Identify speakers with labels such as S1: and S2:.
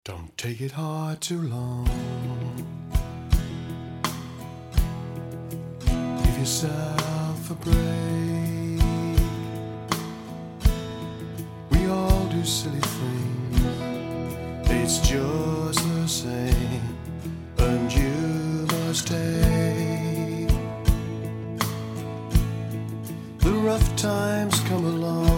S1: Don't take it hard too long. Give yourself a break. We all do silly things. It's just the same, and you must take the rough times come along.